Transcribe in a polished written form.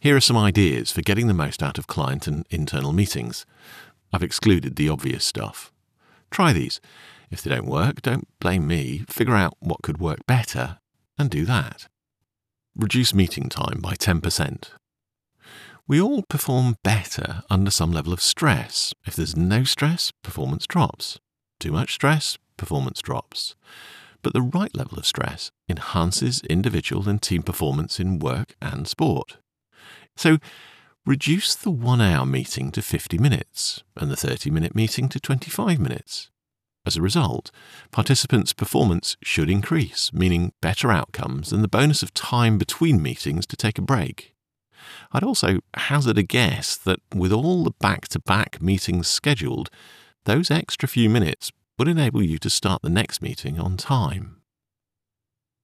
Here are some ideas for getting the most out of client and internal meetings. I've excluded the obvious stuff. Try these. If they don't work, don't blame me. Figure out what could work better and do that. Reduce meeting time by 10%. We all perform better under some level of stress. If there's no stress, performance drops. Too much stress, performance drops. But the right level of stress enhances individual and team performance in work and sport. So, reduce the 1-hour meeting to 50 minutes and the 30-minute meeting to 25 minutes. As a result, participants' performance should increase, meaning better outcomes and the bonus of time between meetings to take a break. I'd also hazard a guess that with all the back-to-back meetings scheduled, those extra few minutes would enable you to start the next meeting on time.